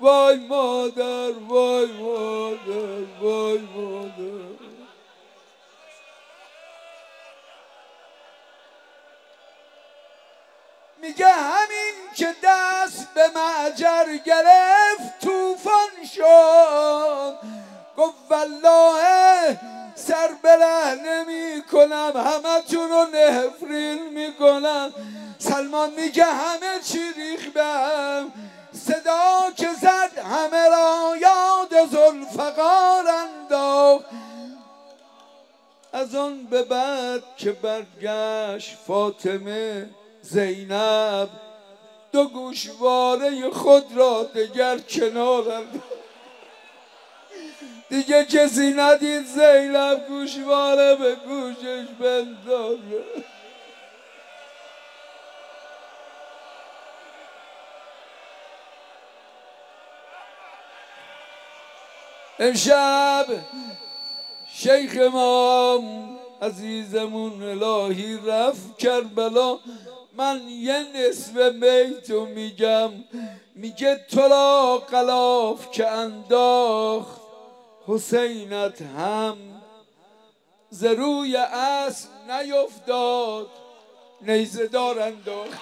وای مادر وای مادر وای مادر. میگه همین که دست به معجر گرفت طوفان شد، گفت والله سر بله نمی کنم، همه تون رو نفرین میکنم. سلمان میگه همه چی ریختم، صدا که زد همه را یاد ذوالفقار انداخت. از آن به بعد که برگشت فاطمه زینب، دو گوشواره خود را دگر کنار انداخت. دیگه کسی ندید زینب گوشواره به گوشش بندازه. امشب شیخ امام عزیزمون الهی رفت کربلا. من یه نصف بیتو میگم، میگه تو را غلاف که انداخت حسینت هم، ز روی اسب نیفتاد نیزه دار انداخت.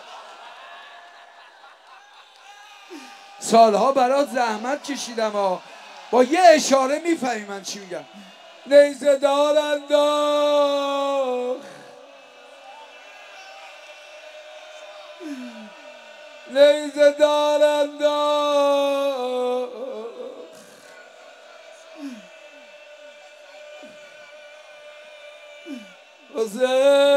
سالها برات زحمت کشیدم ها، با یه اشاره میفهمی من چی میگم. نیزه دار انداخت، نیزه دار انداخت. حسین